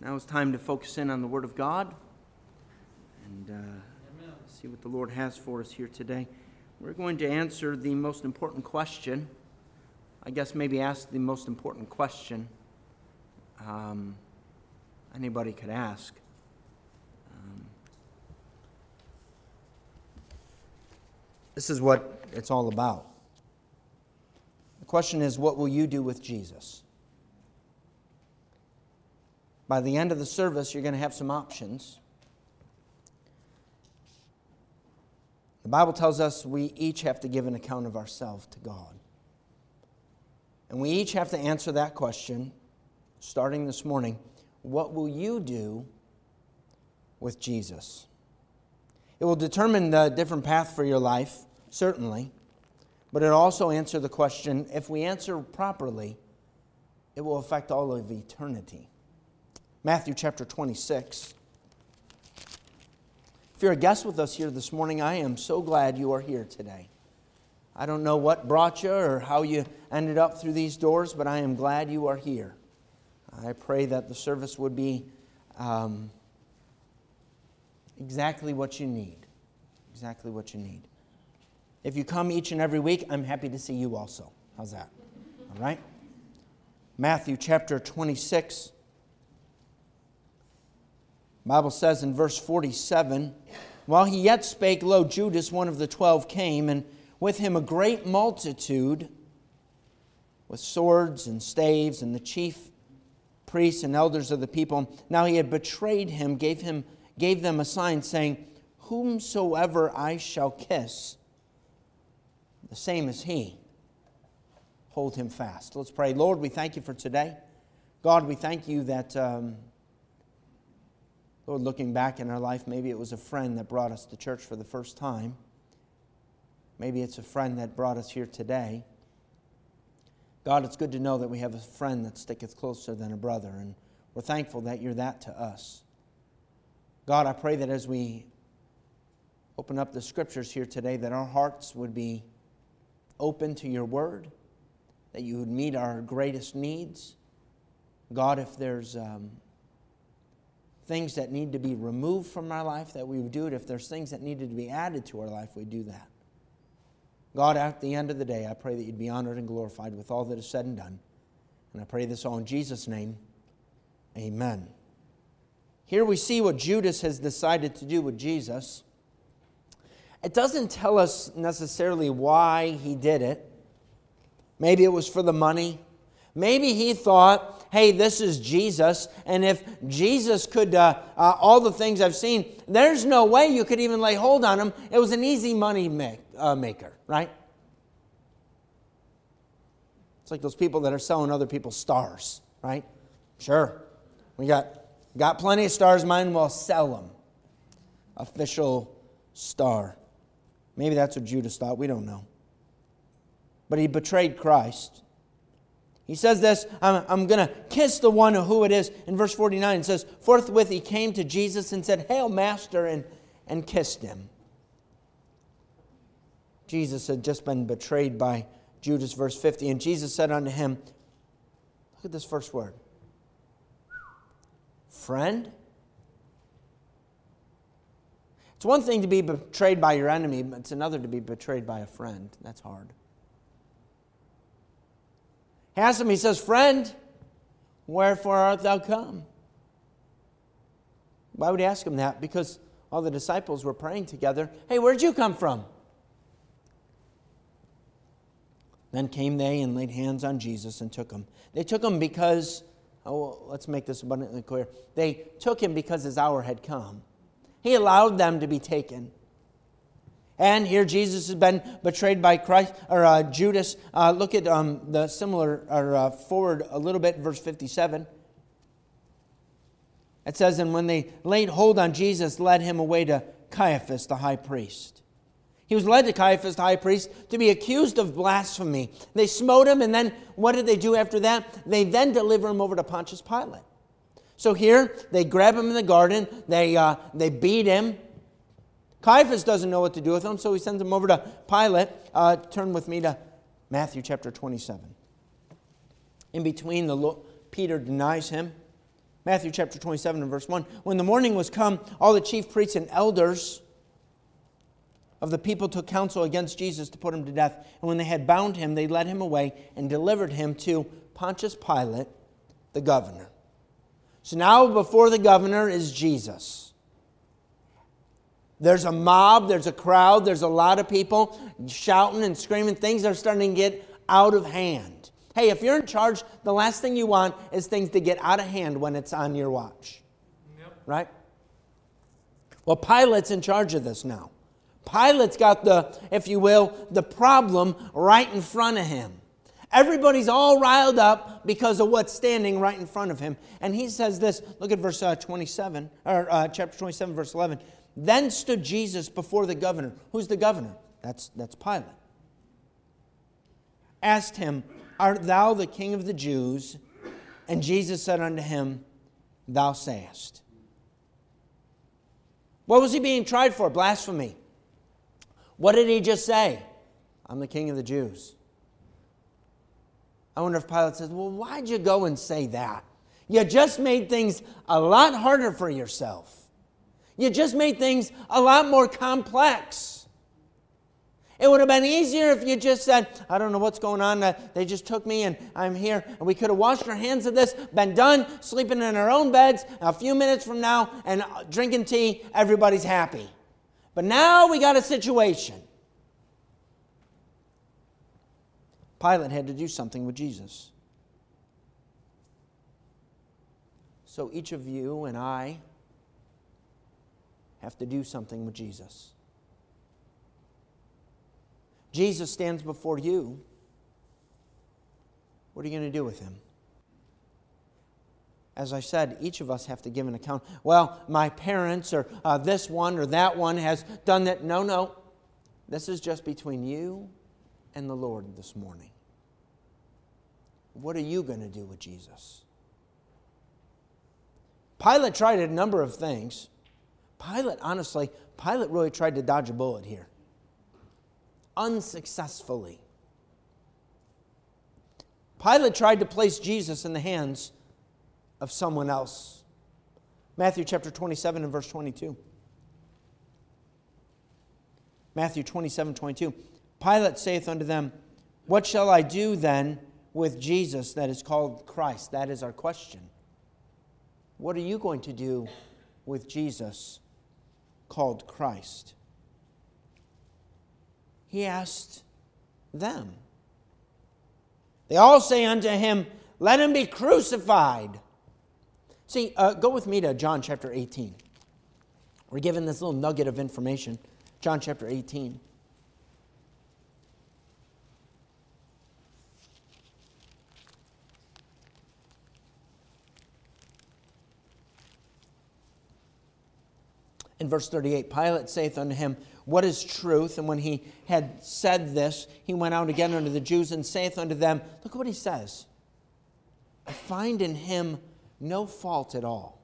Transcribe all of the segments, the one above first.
Now it's time to focus in on the Word of God and see what the Lord has for us here today. We're going to answer the most important question. I guess maybe ask the most important question anybody could ask. This is what it's all about. The question is, what will you do with Jesus? By the end of the service, you're going to have some options. The Bible tells us we each have to give an account of ourselves to God. And we each have to answer that question, starting this morning. What will you do with Jesus? It will determine the different path for your life, certainly. But it also answers the question, if we answer properly, it will affect all of eternity. Matthew chapter 26. If you're a guest with us here this morning, I am so glad you are here today. I don't know what brought you or how you ended up through these doors, but I am glad you are here. I pray that the service would be exactly what you need. Exactly what you need. If you come each and every week, I'm happy to see you also. How's that? All right? Matthew chapter 26. The Bible says in verse 47, while he yet spake, lo, Judas, one of the 12, came, and with him a great multitude with swords and staves, and the chief priests and elders of the people. Now he had betrayed him, gave them a sign, saying, whomsoever I shall kiss, the same as he. Hold him fast. Let's pray. Lord, we thank you for today. God, we thank you that, Lord, looking back in our life, maybe it was a friend that brought us to church for the first time. Maybe it's a friend that brought us here today. God, it's good to know that we have a friend that sticketh closer than a brother, and we're thankful that you're that to us. God, I pray that as we open up the Scriptures here today, that our hearts would be open to your word, that you would meet our greatest needs. God, if there's things that need to be removed from our life, that we would do it. If there's things that needed to be added to our life, we'd do that. God, at the end of the day, I pray that you'd be honored and glorified with all that is said and done. And I pray this all in Jesus' name. Amen. Here we see what Judas has decided to do with Jesus. It doesn't tell us necessarily why he did it. Maybe it was for the money. Maybe he thought, hey, this is Jesus, and if Jesus could, all the things I've seen, there's no way you could even lay hold on him. It was an easy money maker, right? It's like those people that are selling other people's stars, right? Sure, we got plenty of stars, mine will sell them. Official star. Maybe that's what Judas thought, we don't know. But he betrayed Christ. He says this, I'm going to kiss the one who it is. In verse 49 it says, forthwith he came to Jesus and said, Hail, Master, and kissed him. Jesus had just been betrayed by Judas, verse 50. And Jesus said unto him, look at this first word. Friend? It's one thing to be betrayed by your enemy, but it's another to be betrayed by a friend. That's hard. He asks him, he says, friend, wherefore art thou come? Why would he ask him that? Because all the disciples were praying together. Hey, where'd you come from? Then came they and laid hands on Jesus and took him. They took him because, let's make this abundantly clear. They took him because his hour had come. He allowed them to be taken. And here Jesus has been betrayed by Christ or Judas. Look at the similar forward a little bit, verse 57. It says, and when they laid hold on Jesus, led him away to Caiaphas, the high priest. He was led to Caiaphas, the high priest, to be accused of blasphemy. They smote him, and then what did they do after that? They then deliver him over to Pontius Pilate. So here, they grab him in the garden, they beat him. Caiaphas doesn't know what to do with him, so he sends him over to Pilate. Turn with me to Matthew chapter 27. In between, Peter denies him. Matthew chapter 27 and verse 1. When the morning was come, all the chief priests and elders of the people took counsel against Jesus to put him to death. And when they had bound him, they led him away and delivered him to Pontius Pilate, the governor. So now before the governor is Jesus. There's a mob, there's a crowd, there's a lot of people shouting and screaming. Things are starting to get out of hand. Hey, if you're in charge, the last thing you want is things to get out of hand when it's on your watch. Yep. Right? Well, Pilate's in charge of this now. Pilate's got the, if you will, the problem right in front of him. Everybody's all riled up because of what's standing right in front of him. And he says this, look at verse 27, or chapter 27, verse 11. Then stood Jesus before the governor. Who's the governor? That's Pilate. Asked him, Art thou the king of the Jews? And Jesus said unto him, Thou sayest. What was he being tried for? Blasphemy. What did he just say? I'm the king of the Jews. I wonder if Pilate says, well, why'd you go and say that? You just made things a lot harder for yourself. You just made things a lot more complex. It would have been easier if you just said, I don't know what's going on. They just took me and I'm here. And we could have washed our hands of this, been done, sleeping in our own beds a few minutes from now and drinking tea. Everybody's happy. But now we got a situation. Pilate had to do something with Jesus. So each of you and I have to do something with Jesus. Jesus stands before you. What are you going to do with him? As I said, each of us have to give an account. Well, my parents or this one or that one has done that. No. This is just between you and the Lord this morning. What are you going to do with Jesus? Pilate tried a number of things. Pilate really tried to dodge a bullet here. Unsuccessfully. Pilate tried to place Jesus in the hands of someone else. Matthew chapter 27 and verse 22. Matthew 27:22. Pilate saith unto them, What shall I do then with Jesus that is called Christ? That is our question. What are you going to do with Jesus called Christ? He asked them. They all say unto him, Let him be crucified. See, go with me to John chapter 18. We're given this little nugget of information. John chapter 18. In verse 38, Pilate saith unto him, What is truth? And when he had said this, he went out again unto the Jews and saith unto them, look what he says, I find in him no fault at all.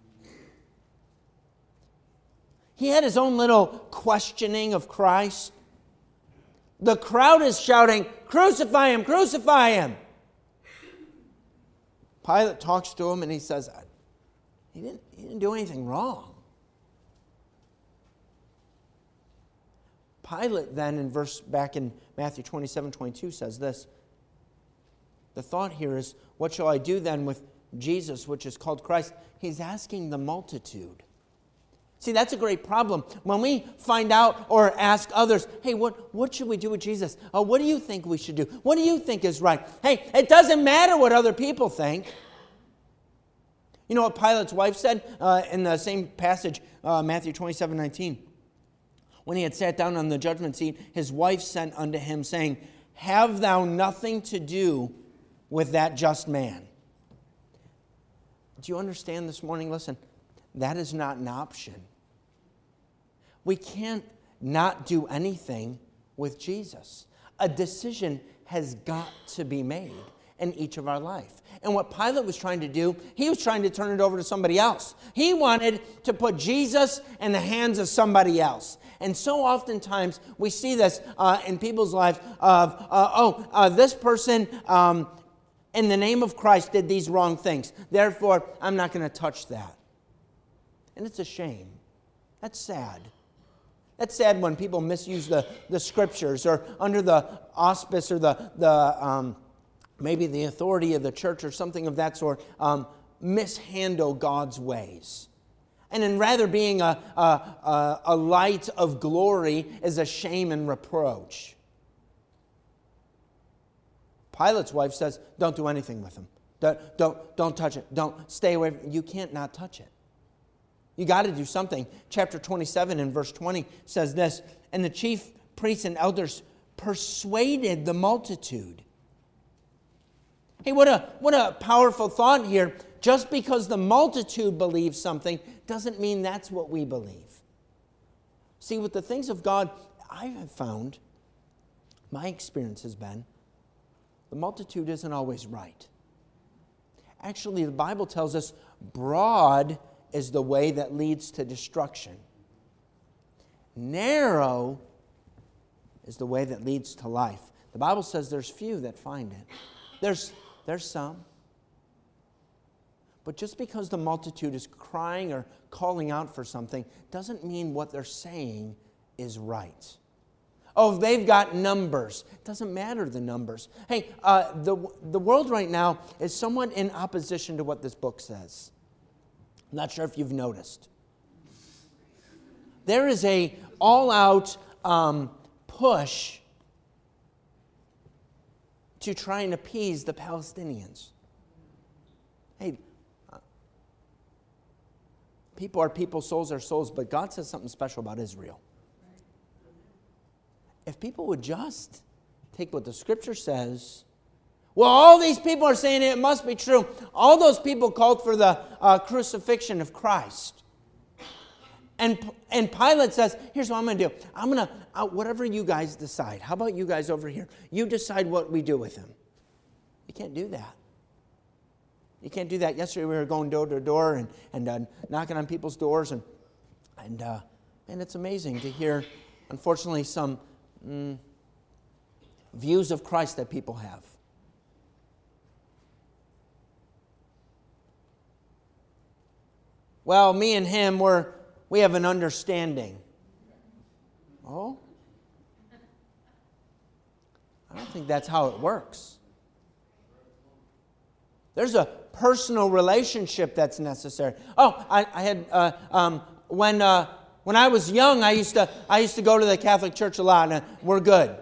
He had his own little questioning of Christ. The crowd is shouting, Crucify him, crucify him. Pilate talks to him and he says, he didn't do anything wrong. Pilate then, back in Matthew 27:22 says this. The thought here is, what shall I do then with Jesus, which is called Christ? He's asking the multitude. See, that's a great problem. When we find out or ask others, hey, what should we do with Jesus? What do you think we should do? What do you think is right? Hey, it doesn't matter what other people think. You know what Pilate's wife said in the same passage, Matthew 27:19? When he had sat down on the judgment seat, his wife sent unto him, saying, Have thou nothing to do with that just man? Do you understand this morning? Listen, that is not an option. We can't not do anything with Jesus. A decision has got to be made in each of our life. And what Pilate was trying to do, he was trying to turn it over to somebody else. He wanted to put Jesus in the hands of somebody else. And so oftentimes we see this in people's lives of, this person, in the name of Christ, did these wrong things. Therefore, I'm not going to touch that. And it's a shame. That's sad. That's sad when people misuse the Scriptures, or under the auspice or maybe the authority of the church or something of that sort, mishandle God's ways. And then rather being a light of glory is a shame and reproach. Pilate's wife says, don't do anything with him. Don't touch it. Don't stay away from it. You can't not touch it. You got to do something. Chapter 27 and verse 20 says this, and the chief priests and elders persuaded the multitude. Hey, what a powerful thought here. Just because the multitude believes something doesn't mean that's what we believe. See, with the things of God, I have found, my experience has been, the multitude isn't always right. Actually, the Bible tells us broad is the way that leads to destruction. Narrow is the way that leads to life. The Bible says there's few that find it. There's some. But just because the multitude is crying or calling out for something doesn't mean what they're saying is right. Oh, they've got numbers. It doesn't matter the numbers. Hey, the world right now is somewhat in opposition to what this book says. I'm not sure if you've noticed. There is a all-out push to try and appease the Palestinians. Hey, people are people, souls are souls, but God says something special about Israel. If people would just take what the Scripture says, well, all these people are saying it must be true. All those people called for the crucifixion of Christ. And Pilate says, here's what I'm going to do. I'm going to, whatever you guys decide. How about you guys over here? You decide what we do with him. You can't do that. You can't do that. Yesterday we were going door to door and knocking on people's doors. And it's amazing to hear, unfortunately, some views of Christ that people have. Well, me and him, we have an understanding. Oh? I don't think that's how it works. There's a personal relationship that's necessary. Oh, I had when I was young, I used to go to the Catholic Church a lot, and we're good.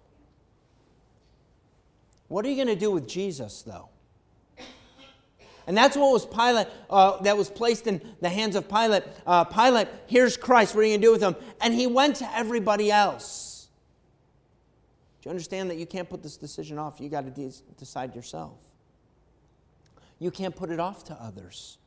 What are you going to do with Jesus, though? And that's what was Pilate, that was placed in the hands of Pilate. Pilate, here's Christ. What are you going to do with him? And he went to everybody else. Do you understand that you can't put this decision off? You got to decide yourself. You can't put it off to others.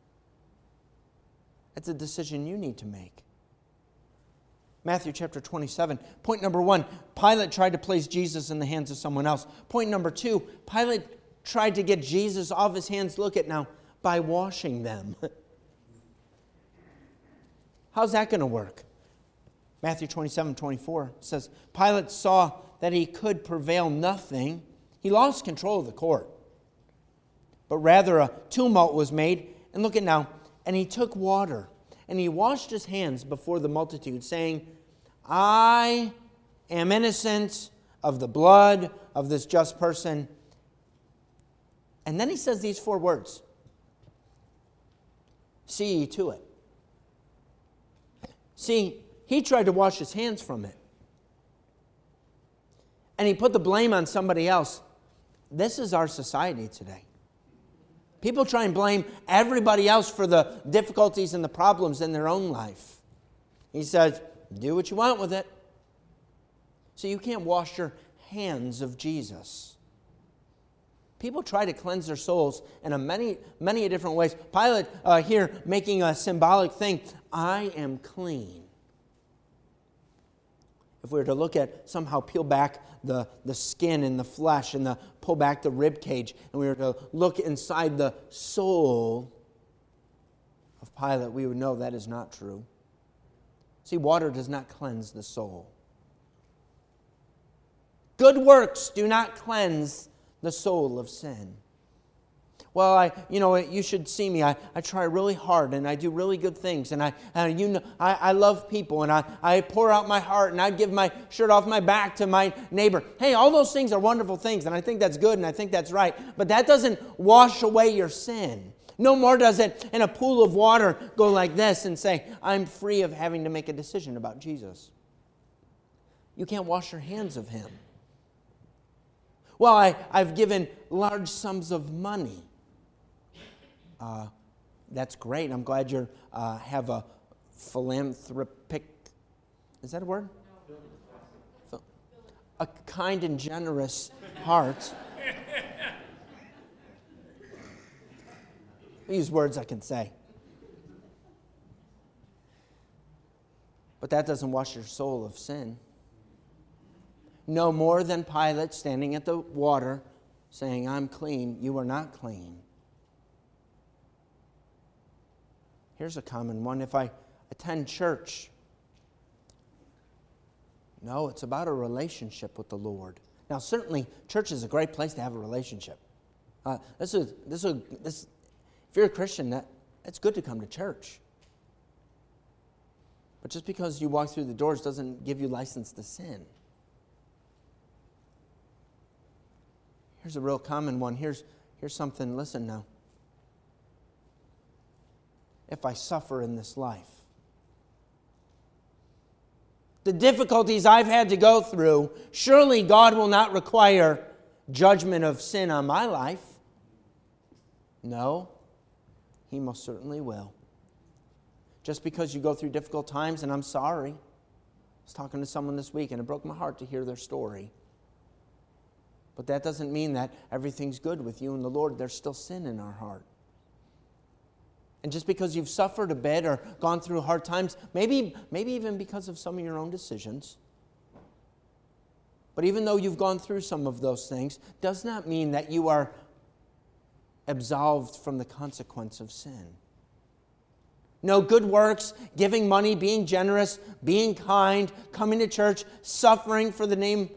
It's a decision you need to make. Matthew chapter 27. Point number 1, Pilate tried to place Jesus in the hands of someone else. Point number 2, Pilate tried to get Jesus off his hands, look at now, by washing them. How's that going to work? Matthew 27:24 says, Pilate saw that he could prevail nothing. He lost control of the court. But rather a tumult was made. And look at now, and he took water, and he washed his hands before the multitude, saying, I am innocent of the blood of this just person. And then he says these 4 words. See ye to it. See, he tried to wash his hands from it. And he put the blame on somebody else. This is our society today. People try and blame everybody else for the difficulties and the problems in their own life. He says, do what you want with it. So you can't wash your hands of Jesus. People try to cleanse their souls in many different ways. Pilate here making a symbolic thing. I am clean. If we were to look at, somehow peel back the skin and the flesh and pull back the rib cage, and we were to look inside the soul of Pilate, we would know that is not true. See, water does not cleanse the soul. Good works do not cleanse the soul of sin. Well, you should see me. I try really hard, and I do really good things, and I love people, and I pour out my heart, and I give my shirt off my back to my neighbor. Hey, all those things are wonderful things, and I think that's good, and I think that's right. But that doesn't wash away your sin. No more does it in a pool of water go like this and say, I'm free of having to make a decision about Jesus. You can't wash your hands of Him. Well, I've given large sums of money. That's great. I'm glad you have a philanthropic, is that a word? A kind and generous heart. I use words I can say. But that doesn't wash your soul of sin. No more than Pilate standing at the water saying, I'm clean, you are not clean. Here's a common one. If I attend church, no, it's about a relationship with the Lord. Now, certainly, church is a great place to have a relationship. If you're a Christian, it's good to come to church. But just because you walk through the doors doesn't give you license to sin. Here's a real common one. Here's something, listen now. If I suffer in this life, the difficulties I've had to go through, surely God will not require judgment of sin on my life. No, He most certainly will. Just because you go through difficult times, and I'm sorry. I was talking to someone this week, and it broke my heart to hear their story. But that doesn't mean that everything's good with you and the Lord. There's still sin in our heart. And just because you've suffered a bit or gone through hard times, maybe even because of some of your own decisions, but even though you've gone through some of those things, does not mean that you are absolved from the consequence of sin. No, good works, giving money, being generous, being kind, coming to church, suffering for the name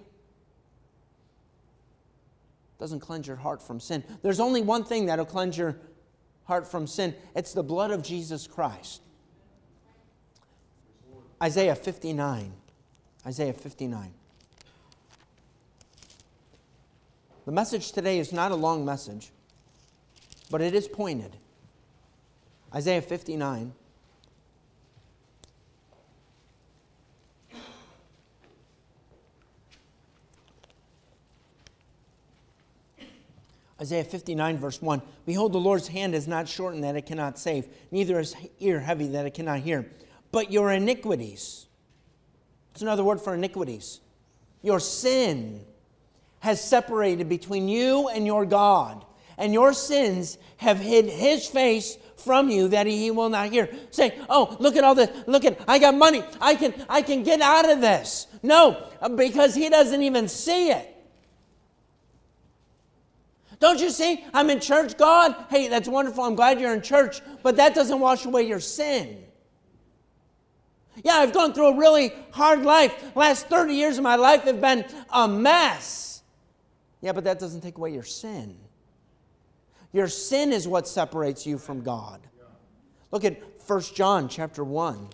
doesn't cleanse your heart from sin. There's only one thing that'll cleanse your heart from sin. It's the blood of Jesus Christ. Isaiah 59. Isaiah 59. The message today is not a long message, but it is pointed. Isaiah 59. Isaiah 59, verse 1. Behold, the Lord's hand is not shortened that it cannot save, neither is ear heavy that it cannot hear. But your iniquities, it's another word for iniquities, your sin has separated between you and your God, and your sins have hid His face from you that He will not hear. Say, oh, look at all this. Look at, I got money. I can get out of this. No, because He doesn't even see it. Don't you see? I'm in church, God. Hey, that's wonderful. I'm glad you're in church. But that doesn't wash away your sin. Yeah, I've gone through a really hard life. Last 30 years of my life have been a mess. Yeah, but that doesn't take away your sin. Your sin is what separates you from God. Look at 1 John chapter 1.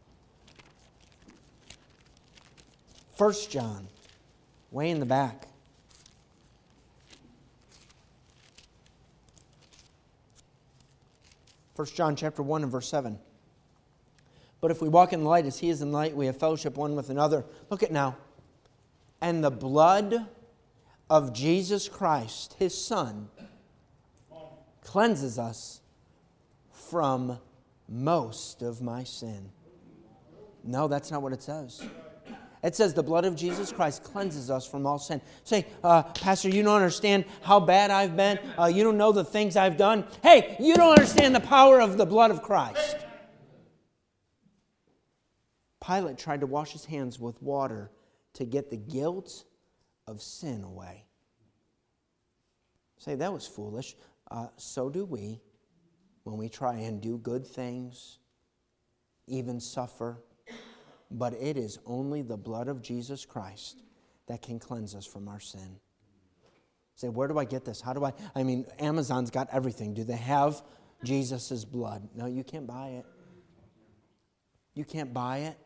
1 John, way in the back. 1 John chapter 1 and verse 7. But if we walk in the light as He is in the light, we have fellowship one with another. Look at now. And the blood of Jesus Christ, His Son, cleanses us from most of my sin. No, that's not what it says. It says the blood of Jesus Christ cleanses us from all sin. Say, Pastor, you don't understand how bad I've been. You don't know the things I've done. Hey, you don't understand the power of the blood of Christ. Pilate tried to wash his hands with water to get the guilt of sin away. Say, that was foolish. So do we when we try and do good things, even suffer. But it is only the blood of Jesus Christ that can cleanse us from our sin. Say, where do I get this? How do I mean, Amazon's got everything. Do they have Jesus' blood? No, you can't buy it. You can't buy it.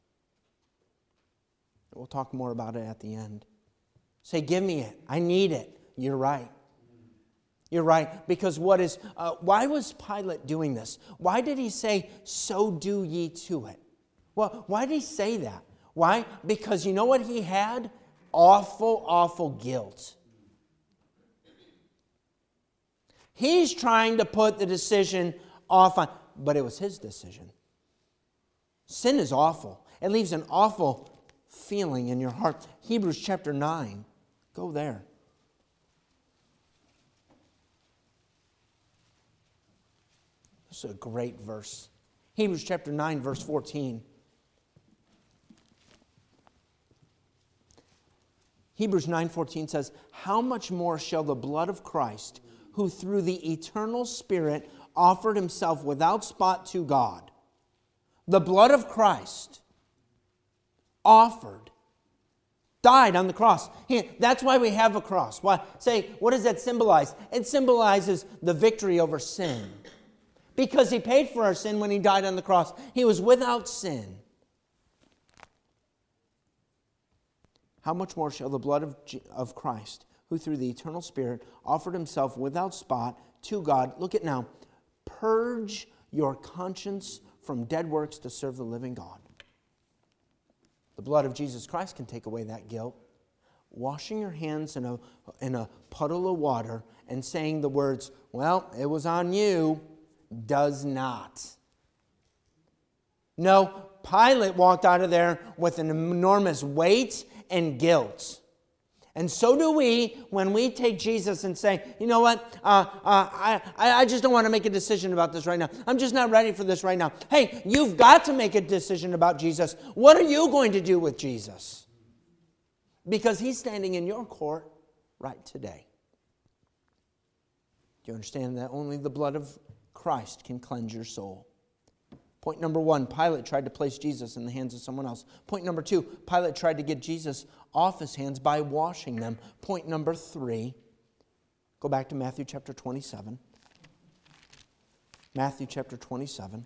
We'll talk more about it at the end. Say, give me it. I need it. You're right. You're right. Because why was Pilate doing this? Why did he say, so do ye to it? Well, why did he say that? Why? Because you know what he had? Awful, awful guilt. He's trying to put the decision off on, but it was his decision. Sin is awful. It leaves an awful feeling in your heart. Hebrews chapter 9. Go there. This is a great verse. Hebrews chapter 9, verse 14. Hebrews 9:14 says, how much more shall the blood of Christ, who through the eternal Spirit offered himself without spot to God, the blood of Christ offered, died on the cross. That's why we have a cross. Why? Say, what does that symbolize? It symbolizes the victory over sin. Because he paid for our sin when he died on the cross. He was without sin. How much more shall the blood of Christ, who through the eternal Spirit offered himself without spot to God, look at now, purge your conscience from dead works to serve the living God. The blood of Jesus Christ can take away that guilt. Washing your hands in a puddle of water and saying the words, well, it was on you, does not. No, Pilate walked out of there with an enormous weight and guilt. And so do we when we take Jesus and say, you know what, I just don't want to make a decision about this right now. I'm just not ready for this right now. Hey, you've got to make a decision about Jesus. What are you going to do with Jesus? Because he's standing in your court right today. Do you understand that only the blood of Christ can cleanse your soul? Point number 1, Pilate tried to place Jesus in the hands of someone else. Point number 2, Pilate tried to get Jesus off his hands by washing them. Point number 3, go back to Matthew chapter 27. Matthew chapter 27.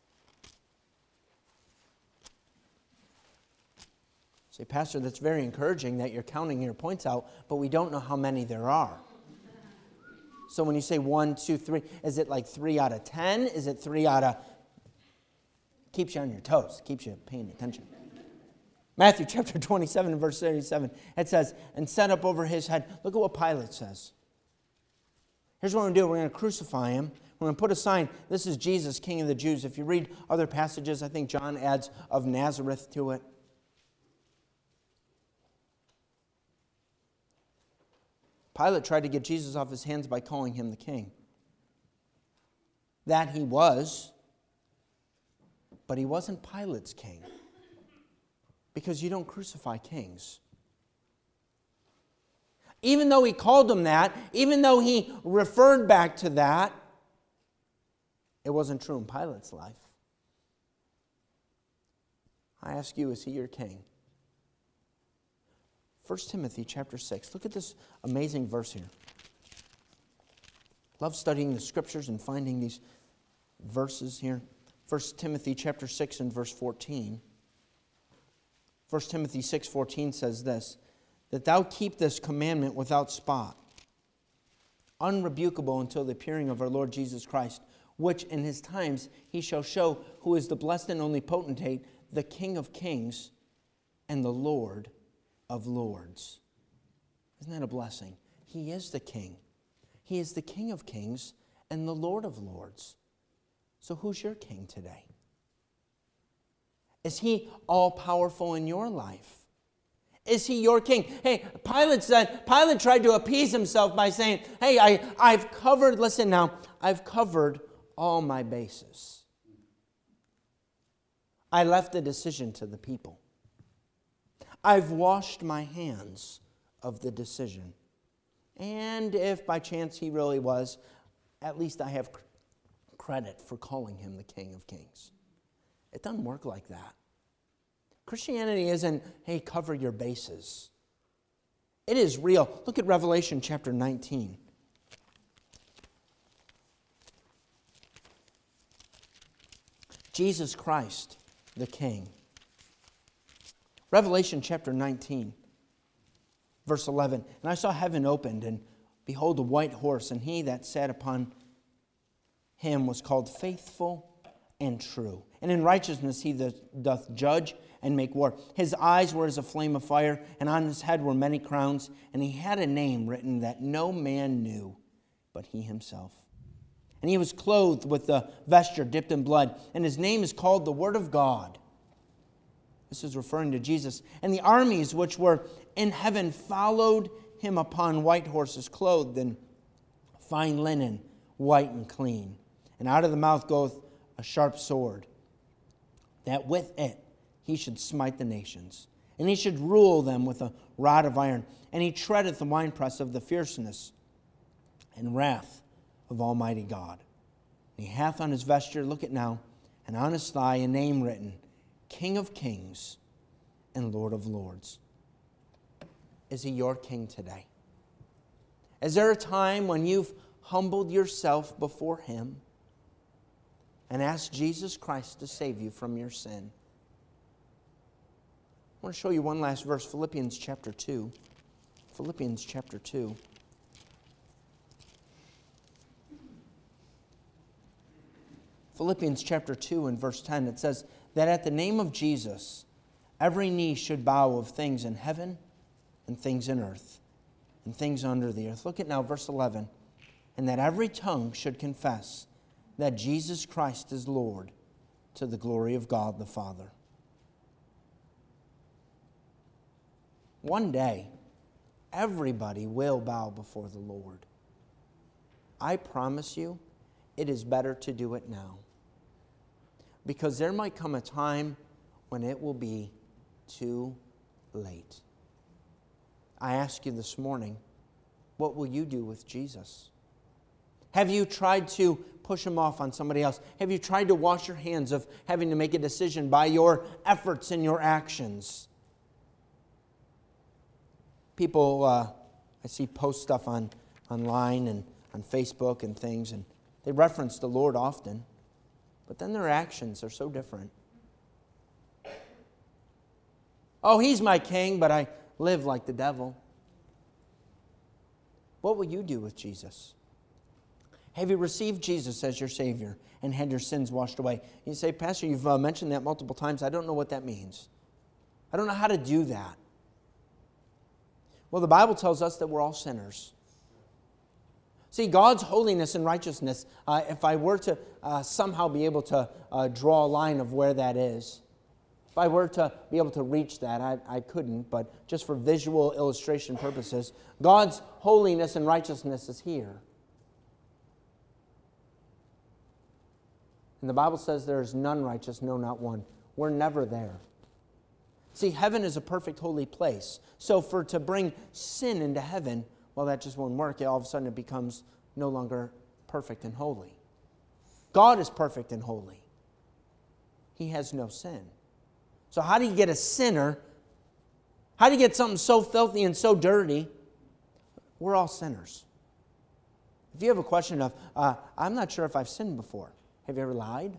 Say, Pastor, that's very encouraging that you're counting your points out, but we don't know how many there are. So when you say 1, 2, 3, is it like 3 out of 10? Is it 3 out of... Keeps you on your toes, keeps you paying attention. Matthew chapter 27, verse 37, it says, and set up over his head. Look at what Pilate says. Here's what we're going to do. We're going to crucify him. We're going to put a sign. This is Jesus, King of the Jews. If you read other passages, I think John adds of Nazareth to it. Pilate tried to get Jesus off his hands by calling him the king. That he was, but he wasn't Pilate's king. Because you don't crucify kings. Even though he called him that, even though he referred back to that, it wasn't true in Pilate's life. I ask you, is he your king? 1 Timothy chapter 6. Look at this amazing verse here. Love studying the scriptures and finding these verses here. 1 Timothy chapter 6 and verse 14. 1 Timothy 6:14 says this, that thou keep this commandment without spot, unrebukable until the appearing of our Lord Jesus Christ, which in his times he shall show who is the blessed and only potentate, the King of kings and the Lord of lords. Isn't that a blessing? He is the King. He is the King of kings and the Lord of lords. So who's your king today? Is he all-powerful in your life? Is he your king? Hey, Pilate tried to appease himself by saying, hey, I've covered all my bases. I left the decision to the people. I've washed my hands of the decision. And if by chance he really was, at least I have credit for calling him the King of Kings. It doesn't work like that. Christianity isn't, hey, cover your bases. It is real. Look at Revelation chapter 19. Jesus Christ, the King. Revelation chapter 19, verse 11. And I saw heaven opened, and behold, a white horse, and he that sat upon him was called Faithful and True. And in righteousness he doth judge and make war. His eyes were as a flame of fire, and on his head were many crowns, and he had a name written that no man knew but he himself. And he was clothed with a vesture dipped in blood, and his name is called the Word of God. This is referring to Jesus. And the armies which were in heaven followed him upon white horses, clothed in fine linen, white and clean. And out of the mouth goeth a sharp sword, that with it he should smite the nations. And he should rule them with a rod of iron. And he treadeth the winepress of the fierceness and wrath of Almighty God. And he hath on his vesture, look at now, and on his thigh a name written, King of Kings and Lord of Lords. Is he your King today? Is there a time when you've humbled yourself before him and asked Jesus Christ to save you from your sin? I want to show you one last verse, Philippians chapter 2. Philippians chapter 2. Philippians chapter 2 and verse 10, it says that at the name of Jesus, every knee should bow of things in heaven and things in earth and things under the earth. Look at now verse 11. And that every tongue should confess that Jesus Christ is Lord, to the glory of God the Father. One day, everybody will bow before the Lord. I promise you, it is better to do it now. Because there might come a time when it will be too late. I ask you this morning, what will you do with Jesus? Have you tried to push him off on somebody else? Have you tried to wash your hands of having to make a decision by your efforts and your actions? People, I see post stuff online and on Facebook and things, and they reference the Lord often, but then their actions are so different. Oh, he's my king, but I live like the devil. What will you do with Jesus? Have you received Jesus as your Savior and had your sins washed away? You say, Pastor, you've mentioned that multiple times. I don't know what that means. I don't know how to do that. Well, the Bible tells us that we're all sinners. See, God's holiness and righteousness, if I were to somehow be able to draw a line of where that is, if I were to be able to reach that, I couldn't, but just for visual illustration purposes, God's holiness and righteousness is here. And the Bible says there is none righteous, no, not one. We're never there. See, heaven is a perfect, holy place. So to bring sin into heaven, well, that just won't work. All of a sudden it becomes no longer perfect and holy. God is perfect and holy. He has no sin. So how do you get a sinner? How do you get something so filthy and so dirty? We're all sinners. If you have a question of, I'm not sure if I've sinned before. Have you ever lied?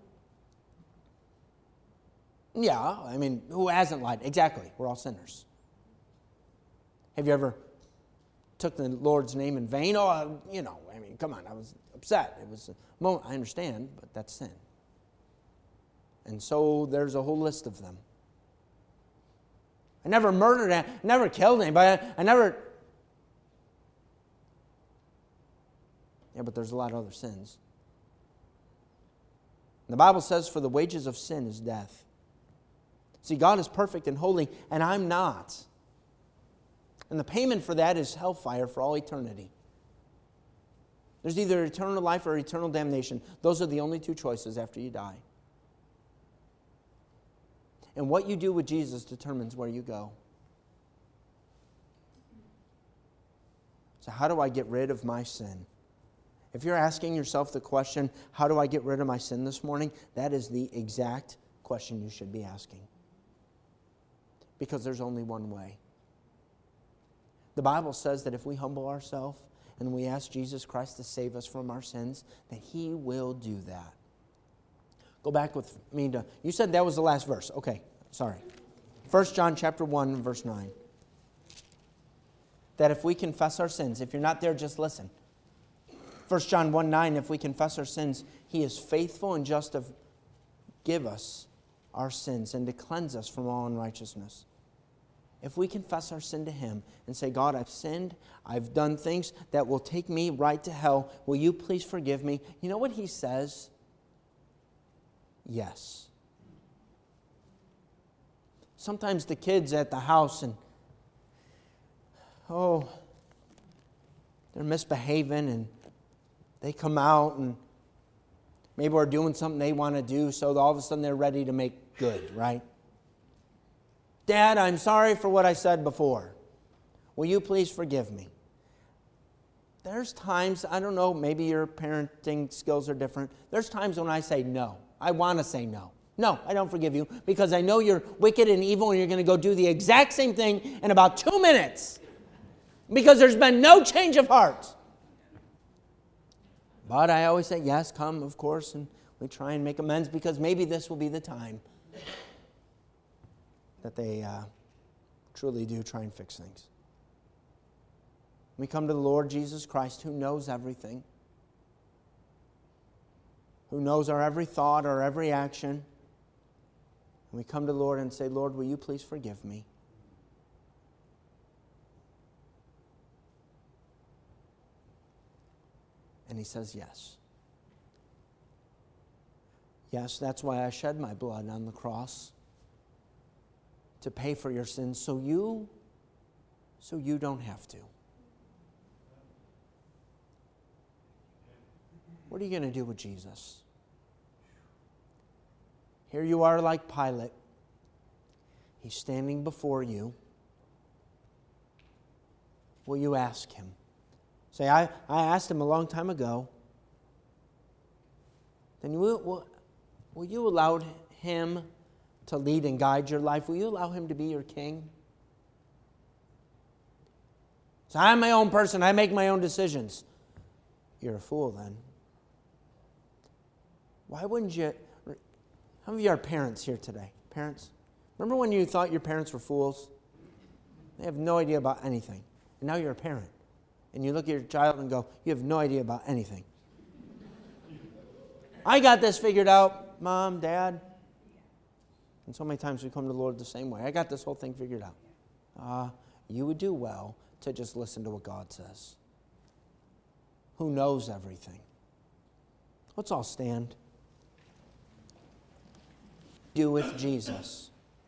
Yeah, I mean, who hasn't lied? Exactly, we're all sinners. Have you ever took the Lord's name in vain? Oh, I mean, come on, I was upset. It was a moment. I understand, but that's sin. And so there's a whole list of them. I never murdered, I never killed anybody, I never... Yeah, but there's a lot of other sins. The Bible says, for the wages of sin is death. See, God is perfect and holy, and I'm not. And the payment for that is hellfire for all eternity. There's either eternal life or eternal damnation. Those are the only two choices after you die. And what you do with Jesus determines where you go. So how do I get rid of my sin? If you're asking yourself the question, how do I get rid of my sin this morning? That is the exact question you should be asking. Because there's only one way. The Bible says that if we humble ourselves and we ask Jesus Christ to save us from our sins, that He will do that. Go back with me to, you said that was the last verse. Okay, sorry. 1 John chapter 1, verse 9. That if we confess our sins, if you're not there, just listen. 1 John 1, 9, if we confess our sins, He is faithful and just to give us our sins and to cleanse us from all unrighteousness. If we confess our sin to Him and say, God, I've sinned, I've done things that will take me right to hell, will you please forgive me? You know what He says? Yes. Sometimes the kids at the house and, they're misbehaving and they come out and maybe we're doing something they want to do, so all of a sudden they're ready to make good, right? Dad, I'm sorry for what I said before. Will you please forgive me? There's times, I don't know, maybe your parenting skills are different. There's times when I say no. I want to say no. No, I don't forgive you because I know you're wicked and evil and you're going to go do the exact same thing in about 2 minutes because there's been no change of heart. But I always say, yes, come, of course, and we try and make amends because maybe this will be the time that they truly do try and fix things. We come to the Lord Jesus Christ who knows everything, who knows our every thought, our every action. And we come to the Lord and say, Lord, will you please forgive me? And He says yes. Yes, that's why I shed my blood on the cross, to pay for your sins so you don't have to. What are you going to do with Jesus? Here you are like Pilate. He's standing before you. Will you ask Him? Say, I asked Him a long time ago. Then will you allow Him to lead and guide your life? Will you allow Him to be your king? So I'm my own person. I make my own decisions. You're a fool then. Why wouldn't you? How many of you are parents here today? Parents? Remember when you thought your parents were fools? They have no idea about anything. And now you're a parent. And you look at your child and go, you have no idea about anything. I got this figured out, Mom, Dad. And so many times we come to the Lord the same way. I got this whole thing figured out. You would do well to just listen to what God says. Who knows everything. Let's all stand. Do with Jesus.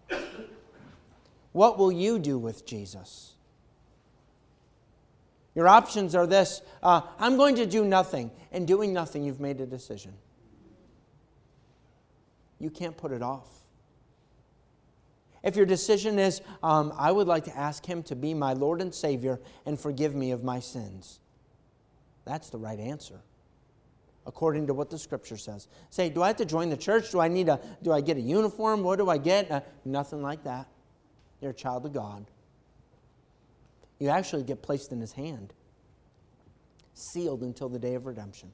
What will you do with Jesus? Your options are this. I'm going to do nothing. And doing nothing, you've made a decision. You can't put it off. If your decision is, I would like to ask Him to be my Lord and Savior and forgive me of my sins, that's the right answer, according to what the Scripture says. Say, do I have to join the church? Do I get a uniform? What do I get? Nothing like that. You're a child of God. You actually get placed in His hand, sealed until the day of redemption.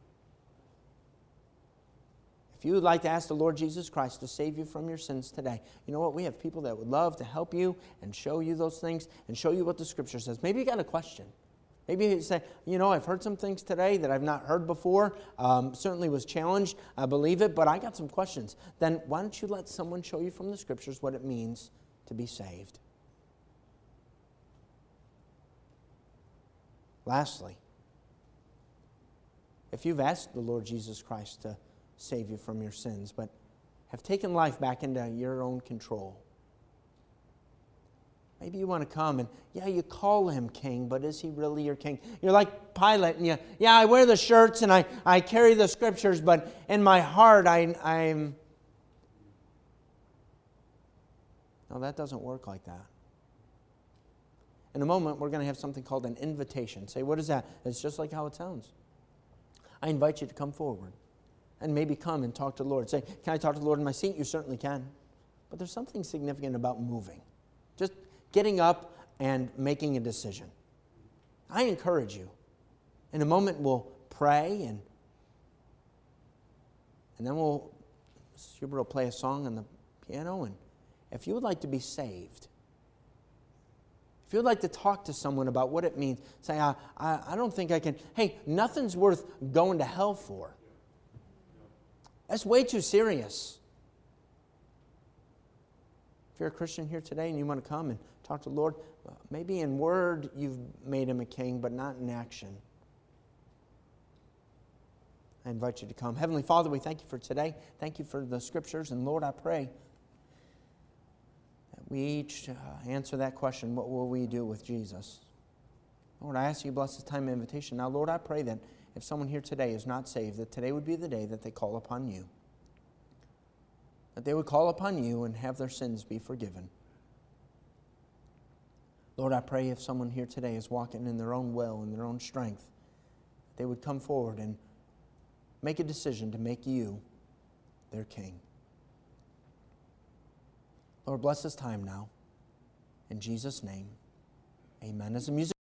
If you would like to ask the Lord Jesus Christ to save you from your sins today, you know what? We have people that would love to help you and show you those things and show you what the Scripture says. Maybe you got a question. Maybe you say, I've heard some things today that I've not heard before. Certainly was challenged. I believe it, but I got some questions. Then why don't you let someone show you from the Scriptures what it means to be saved? Lastly, if you've asked the Lord Jesus Christ to save you from your sins, but have taken life back into your own control, maybe you want to come and, you call Him king, but is He really your king? You're like Pilate, and I wear the shirts and I carry the Scriptures, but in my heart I'm... No, that doesn't work like that. In a moment, we're going to have something called an invitation. Say, what is that? It's just like how it sounds. I invite you to come forward and maybe come and talk to the Lord. Say, can I talk to the Lord in my seat? You certainly can. But there's something significant about moving. Just getting up and making a decision. I encourage you. In a moment, we'll pray, and then Hubert will play a song on the piano, and if you would like to be saved, if you would like to talk to someone about what it means, say, I don't think I can. Hey, nothing's worth going to hell for. That's way too serious. If you're a Christian here today and you want to come and talk to the Lord, maybe in word you've made Him a king, but not in action. I invite you to come. Heavenly Father, we thank you for today. Thank you for the Scriptures. And Lord, I pray that we each answer that question, what will we do with Jesus? Lord, I ask you to bless this time of invitation. Now, Lord, I pray that if someone here today is not saved, that today would be the day that they call upon you. That they would call upon you and have their sins be forgiven. Lord, I pray if someone here today is walking in their own will and their own strength, they would come forward and make a decision to make you their king. Lord, bless this time now. In Jesus' name, amen. As the music